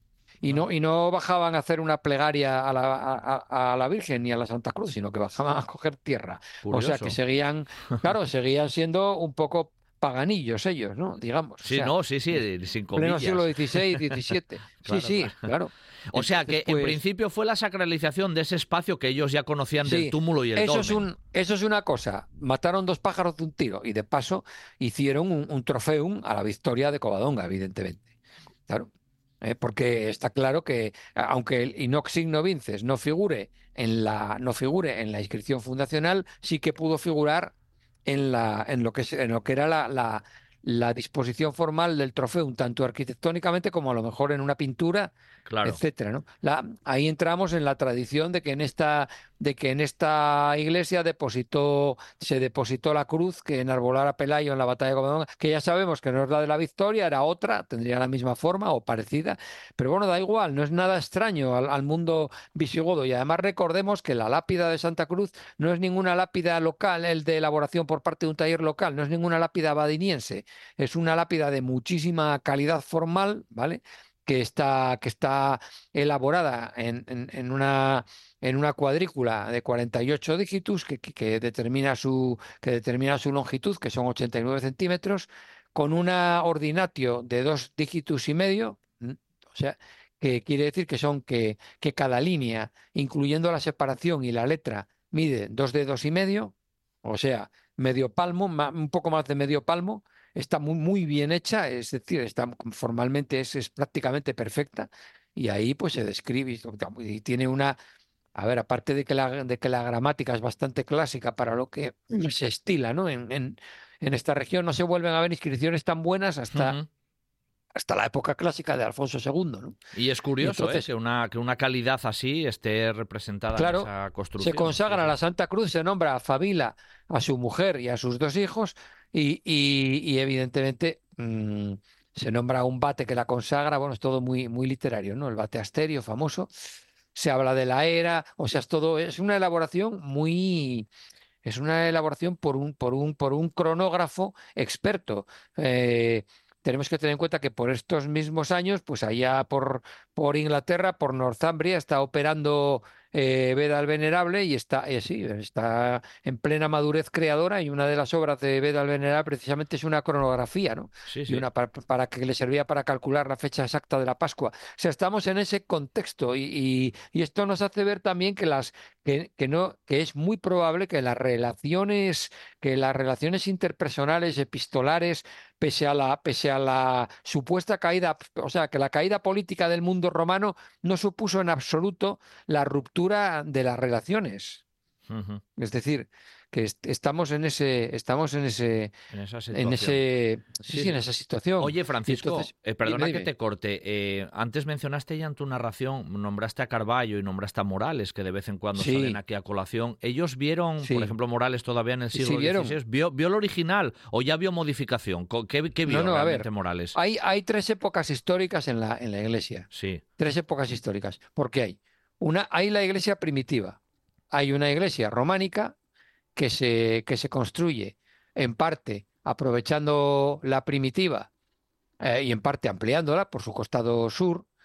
Y Ah, no, y no bajaban a hacer una plegaria a la, a, a- a la Virgen ni a la Santa Cruz, sino que bajaban a coger tierra. O sea que curioso. seguían, claro, seguían siendo un poco paganillos ellos, ¿no? Digamos, o Sí, sea, no, sí, sí, es eh, sin pleno siglo comillas. dieciséis, diecisiete. Sí, Claro, claro. sí, claro. O sea Entonces, que en pues. principio fue la sacralización de ese espacio que ellos ya conocían del Sí, túmulo y el eso es dolmen. un, eso es una cosa. Mataron dos pájaros de un tiro y de paso hicieron un, un trofeum a la victoria de Covadonga, evidentemente. Claro, eh, porque está claro que a- aunque el Inox Signo Vinces no figure en la, no figure en la inscripción fundacional, sí que pudo figurar en la, en lo que es- en lo que era la, la, la disposición formal del trofeum, tanto arquitectónicamente como a lo mejor en una pintura, Claro. etcétera, ¿no? La, ahí entramos en la tradición de que en esta, de que en esta iglesia depositó, se depositó la cruz que enarbolara Pelayo en la batalla de Covadonga, que ya sabemos que no es la de la victoria, era otra, tendría la misma forma o parecida, pero bueno, da igual, no es nada extraño al, al mundo visigodo. Y además recordemos que la lápida de Santa Cruz no es ninguna lápida local, el de elaboración por parte de un taller local, no es ninguna lápida abadiniense, es una lápida de muchísima calidad formal, ¿vale? que está, que está elaborada en, en- en una, en una cuadrícula de cuarenta y ocho dígitos que, que- que determina su, que determina su longitud, que son ochenta y nueve centímetros, con una ordinatio de dos dígitos y medio, ¿m? O sea, que quiere decir que son que, que cada línea, incluyendo la separación y la letra, mide dos dedos y medio, o sea, medio palmo, ma- un poco más de medio palmo. Está muy, muy bien hecha, es decir, está formalmente es, es prácticamente perfecta y ahí pues se describe y y tiene una, a ver, aparte de que la, de que la gramática es bastante clásica para lo que se estila, ¿no? En, en, en esta región no se vuelven a ver inscripciones tan buenas hasta, Ujú. hasta la época clásica de Alfonso segundo, ¿no? Y es Y curioso, ¿eh? entonces, Que una, que una calidad así esté representada en claro, esa se construcción. Sí, consagra a sí. la Santa Cruz, se nombra a Fabila, a su mujer y a sus dos hijos, y, y- y evidentemente mm, se nombra a un bate que la consagra. Bueno, es todo muy, muy literario, ¿no? El bate asterio, famoso. Se habla de la era, o sea, es todo, es una elaboración muy, es una elaboración por un, por un, por un cronógrafo experto. Eh, tenemos que tener en cuenta que por estos mismos años, pues allá por, por Inglaterra, por Northumbria, está operando eh, Beda el Venerable y está, eh, sí, está en plena madurez creadora y una de las obras de Beda el Venerable precisamente es una cronografía, ¿no? Sí, Y sí. una para, para que le servía para calcular la fecha exacta de la Pascua. O sea, estamos en ese contexto y, y- y esto nos hace ver también que las que, que no, que es muy probable que las relaciones, que las relaciones interpersonales, epistolares, pese a la, pese a la supuesta caída, o sea, que la caída política del mundo romano no supuso en absoluto la ruptura de las relaciones. Ujú. Es decir, que est- estamos en ese, estamos en ese, En esa en situación. ese, sí, Sí, sí, en sí. esa situación. Oye, Y Francisco, entonces, eh, dime, perdona que dime. te corte. eh, antes mencionaste ya en tu narración, nombraste a Carballo y nombraste a Morales, que de vez en cuando salen Sí, aquí a colación. ¿Ellos vieron, por sí. ejemplo, Morales todavía en el ¿Sí siglo vieron? dieciséis, vio, vio el original o ya vio modificación? Co- ¿Qué, qué No, vio no, a realmente ver, Morales? hay, hay tres épocas históricas en la, en la iglesia. Sí. Tres épocas históricas. Porque hay una, hay la iglesia primitiva, hay una iglesia románica que se, que se construye en parte aprovechando la primitiva eh, y en parte ampliándola por su costado sur.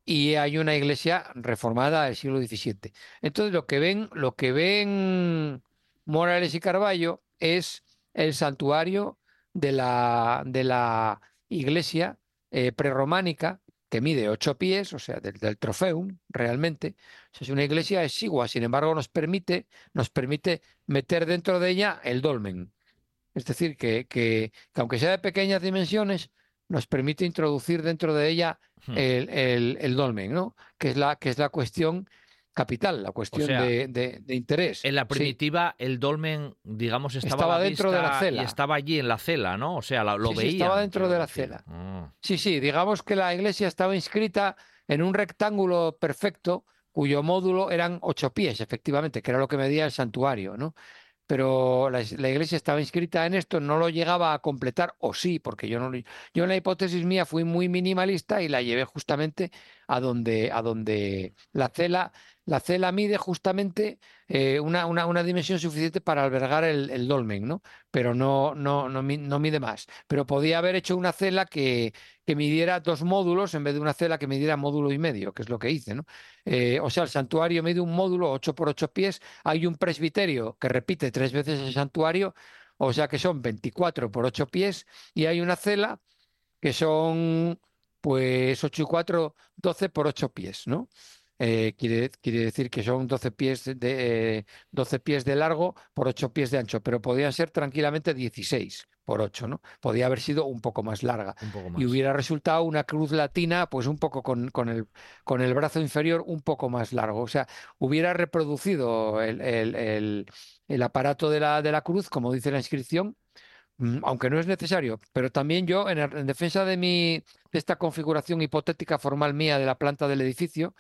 y hay una iglesia reformada del siglo diecisiete. Entonces lo que ven, lo que ven Morales y Carballo es el santuario de la, de la iglesia eh, prerrománica, que mide ocho pies, o sea, del, del Trofeum, realmente. O sea, es una iglesia exigua, sin embargo, nos permite, nos permite meter dentro de ella el dolmen. Es decir, que, que, que aunque sea de pequeñas dimensiones, nos permite introducir dentro de ella Hmm. el, el- el dolmen, ¿no? Que es la, que es la cuestión capital, la O cuestión sea, de, de- de interés. en la Sí, primitiva el dolmen, digamos, estaba a estaba la dentro de la vista y cela. estaba allí en la cela, ¿no? O sea, la- lo Sí, sí, veían. estaba dentro quiero de la decir. cela. Ah. Sí, sí, digamos que la iglesia estaba inscrita en un rectángulo perfecto cuyo módulo eran ocho pies, efectivamente, que era lo que medía el santuario, ¿no? Pero la, la iglesia estaba inscrita en esto, no lo llegaba a completar, o sí, porque yo no lo- yo en la hipótesis mía fui muy minimalista y la llevé justamente a donde, a donde la cela, la cela mide justamente eh, una, una, una dimensión suficiente para albergar el, el dolmen, ¿no? Pero no, no, no, mi- no mide más. Pero podía haber hecho una cela que, que midiera dos módulos en vez de una cela que midiera módulo y medio, que es lo que hice, ¿no? Eh, o sea, el santuario mide un módulo ocho por ocho pies, hay un presbiterio que repite tres veces el santuario, o sea que son veinticuatro por ocho pies, y hay una cela que son pues ocho y cuatro, doce por ocho pies, ¿no? Eh, quiere, quiere decir que son doce pies de, eh, doce pies de largo por ocho pies de ancho, pero podían ser tranquilamente dieciséis por ocho, ¿no? Podía haber sido un poco más larga Un poco y más. hubiera resultado una cruz latina, pues un poco con, con el, con el brazo inferior un poco más largo. O sea, hubiera reproducido el, el- el- el aparato de la, de la cruz, como dice la inscripción, mm, aunque no es necesario. Pero también yo, en, el- en defensa de mi, de esta configuración hipotética formal mía de la planta del edificio,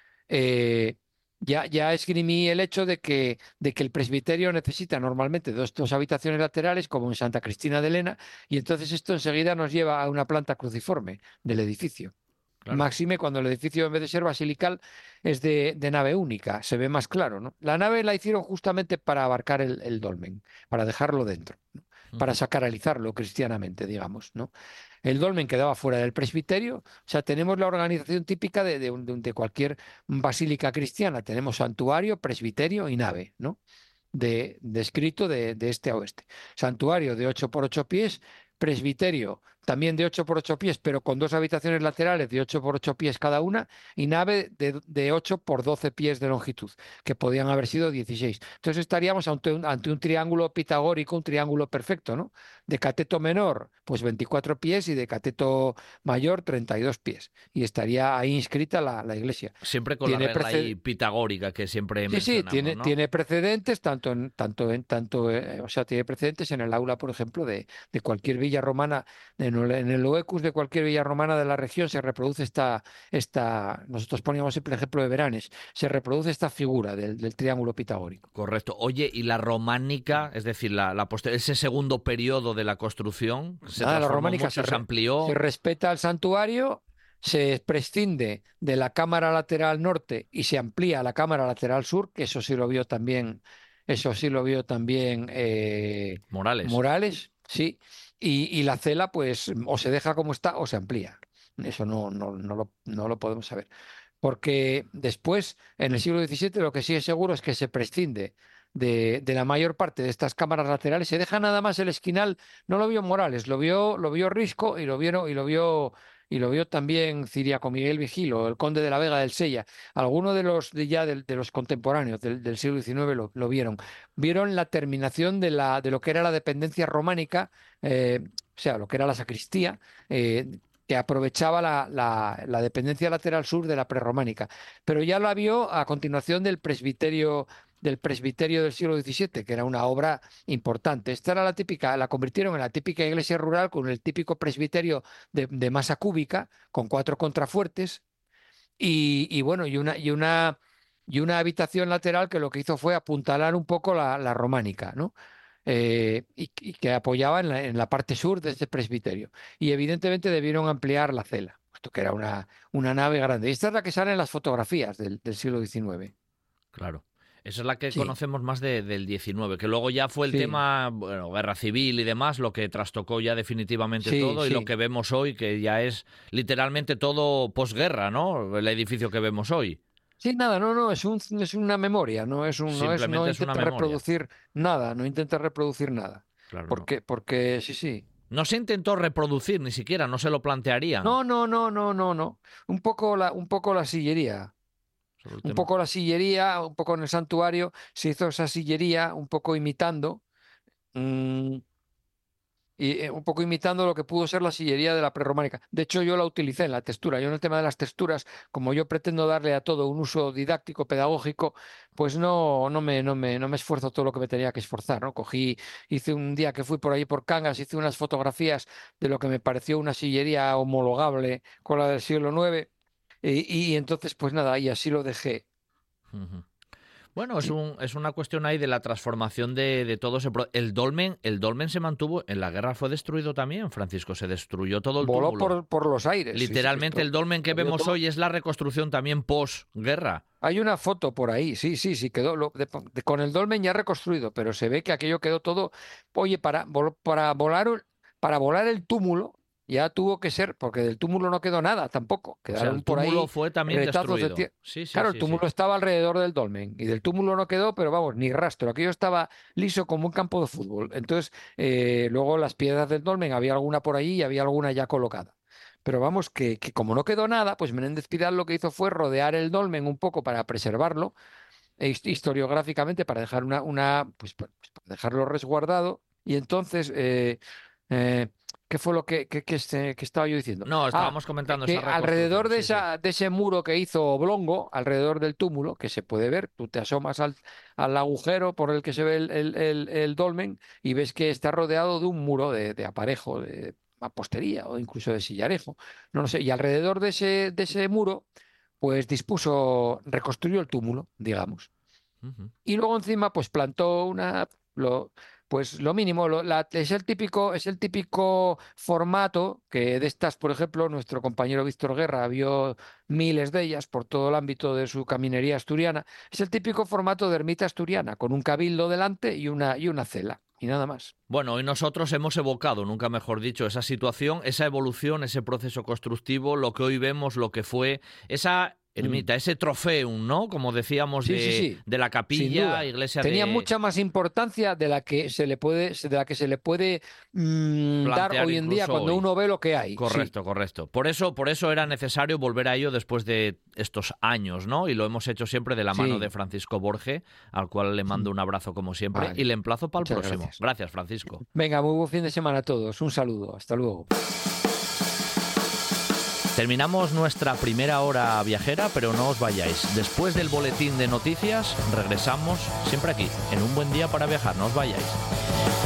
eh, ya, ya esgrimí el hecho de que, de que el presbiterio necesita normalmente dos, dos habitaciones laterales, como en Santa Cristina de Lena, y entonces esto enseguida nos lleva a una planta cruciforme del edificio. Claro. Máxime cuando el edificio, en vez de ser basilical, es de, de nave única, se ve más claro, ¿no? La nave la hicieron justamente para abarcar el, el dolmen, para dejarlo dentro, ¿no? Para Ujú. sacralizarlo cristianamente, digamos, ¿no? El dolmen quedaba fuera del presbiterio, o sea, tenemos la organización típica de, de un- de un- de cualquier basílica cristiana, tenemos santuario, presbiterio y nave, ¿no? De, descrito de, de este a oeste. Santuario de ocho por ocho pies, presbiterio también de ocho por ocho pies, pero con dos habitaciones laterales de ocho por ocho pies cada una, y nave de, de ocho por doce pies de longitud, que podían haber sido dieciséis. Entonces estaríamos ante un, ante un triángulo pitagórico, un triángulo perfecto, ¿no? De cateto menor, pues veinticuatro pies, y de cateto mayor, treinta y dos pies. Y estaría ahí inscrita la, la iglesia. Siempre con la Tiene regla ahí precedentes. pitagórica que siempre Sí, sí, mencionamos, tiene, ¿no? tiene precedentes, tanto en, tanto en, tanto, eh, o sea, tiene precedentes en el aula, por ejemplo, de, de cualquier villa romana, en el, en el OECUS de cualquier villa romana de la región se reproduce esta, esta, nosotros poníamos siempre el ejemplo de Veranes, se reproduce esta figura del, del triángulo pitagórico. Correcto. Oye, ¿y la románica, es decir, la, la poster- ese segundo periodo de la construcción, se Nada, la transformó románica se, mucho, se re- se amplió? respeta el santuario, se prescinde de la cámara lateral norte y se amplía la cámara lateral sur, que eso sí lo vio también, eso sí lo vio también eh, Morales. Morales, sí, y, y la cela pues o se deja como está o se amplía. Eso no, no, no lo, no lo podemos saber. Porque después, en el siglo diecisiete, lo que sí es seguro es que se prescinde de, de la mayor parte de estas cámaras laterales, se deja nada más el esquinal. No lo vio Morales, lo vio, lo vio Risco, y lo vieron, y lo vio, y lo vio también Ciriaco Miguel Vigilo, el conde de la Vega del Sella. Algunos de los de ya del- de, los contemporáneos del, del siglo diecinueve lo, lo vieron. Vieron la terminación de la de lo que era la dependencia románica, eh, o sea, lo que era la sacristía. eh, que aprovechaba la, la- la dependencia lateral sur de la prerrománica, pero ya la vio a continuación del presbiterio del presbiterio del siglo diecisiete, que era una obra importante. Esta era la típica, la convirtieron en la típica iglesia rural con el típico presbiterio de, de masa cúbica, con cuatro contrafuertes, y, y bueno, y una, y una, y una habitación lateral que lo que hizo fue apuntalar un poco la, la románica, ¿no? Eh, y, y que apoyaba en la, en la parte sur de este presbiterio. Y evidentemente debieron ampliar la cela, puesto que era una, una nave grande. Y esta es la que sale en las fotografías del, del siglo diecinueve. Claro. Esa es la que Sí. conocemos más de, del diecinueve, que luego ya fue el Sí. tema, bueno, guerra civil y demás, lo que trastocó ya definitivamente Sí, todo y sí. lo que vemos hoy, que ya es literalmente todo posguerra, ¿no? El edificio que vemos hoy. Sí, nada, no, no, es un, es una memoria, no es un, no es, Simplemente no es una intenta memoria. reproducir nada, no intenta reproducir nada. Claro, no. Porque, porque sí, sí. No se intentó reproducir ni siquiera, no se lo plantearían. No, no, no, no, no, no. Un poco la, un poco la sillería. Sobre el Un tema. poco la sillería, un poco en el santuario, se hizo esa sillería un poco imitando, mm, y eh, un poco imitando lo que pudo ser la sillería de la prerrománica. De hecho, yo la utilicé en la textura. Yo en el tema de las texturas, como yo pretendo darle a todo un uso didáctico, pedagógico, pues no, no me, no me, no me esfuerzo todo lo que me tenía que esforzar, ¿no? Cogí, hice un día que fui por ahí por Cangas, hice unas fotografías de lo que me pareció una sillería homologable con la del siglo nueve, y, y entonces, pues nada, y así lo dejé. Ujú. Bueno, es, Sí. un, es una cuestión ahí de la transformación de, de todo ese... pro- El dolmen, el dolmen se mantuvo, en la guerra fue destruido también, Francisco, se destruyó todo el Voló túmulo. por, por los aires. sí, sí, Literalmente esto- el dolmen que lo vio vemos todo. hoy es la reconstrucción también post-guerra. Hay una foto por ahí, sí, sí, sí, quedó lo- de- de- con el dolmen ya reconstruido, pero se ve que aquello quedó todo. Oye, para, vol- para volar, un- para volar el túmulo ya tuvo que ser, porque del túmulo no quedó nada tampoco. O sea, Quedaron el por ahí túmulo fue también retazos de destruido. tie- Sí, sí, Claro, sí, el túmulo sí. estaba alrededor del dolmen y del túmulo no quedó, pero vamos, ni rastro. Aquello estaba liso como un campo de fútbol. Entonces, eh, luego las piedras del dolmen, había alguna por ahí y había alguna ya colocada. Pero vamos, que, que como no quedó nada, pues Menéndez Pidal lo que hizo fue rodear el dolmen un poco para preservarlo, e his- historiográficamente, para dejar una, una pues, pa- pues, para dejarlo resguardado. Y entonces, eh, eh, ¿qué fue lo que, que, que este- que estaba yo diciendo? No, Ah, estábamos comentando que esa alrededor de, reconstrucción, sí, sí. esa, de ese muro que hizo Oblongo, alrededor del túmulo, que se puede ver, tú te asomas al, al agujero por el que se ve el, el- el- el dolmen y ves que está rodeado de un muro de, de aparejo, de mampostería o incluso de sillarejo, no lo sé, y alrededor de ese, de ese muro, pues dispuso, reconstruyó el túmulo, digamos. Ujú. Y luego encima, pues plantó una, lo, pues lo mínimo, lo- la- es el típico, es el típico formato que de estas, por ejemplo, nuestro compañero Víctor Guerra vio miles de ellas por todo el ámbito de su caminería asturiana. Es el típico formato de ermita asturiana, con un cabildo delante y una, y una cela, y nada más. Bueno, hoy nosotros hemos evocado, nunca mejor dicho, esa situación, esa evolución, ese proceso constructivo, lo que hoy vemos, lo que fue esa ermita, ese trofeum, ¿no? Como decíamos, Sí, de, sí, sí. de la Sin capilla, duda. iglesia Tenía de... mucha más importancia de la que se le puede, de la que se le puede mm, dar Plantear hoy en día incluso cuando hoy. uno ve lo que hay. Sí. Correcto, correcto. Por eso, por eso era necesario volver a ello después de estos años, ¿no? Y lo hemos hecho siempre de la mano Sí. de Francisco Borge, al cual le mando un abrazo como siempre Vale. y le emplazo para el Muchas próximo. gracias. Gracias, Francisco. Venga, muy buen fin de semana a todos. Un saludo. Hasta luego. Terminamos nuestra primera hora viajera, pero no os vayáis. Después del boletín de noticias, regresamos siempre aquí, en Un Buen Día para Viajar. No os vayáis.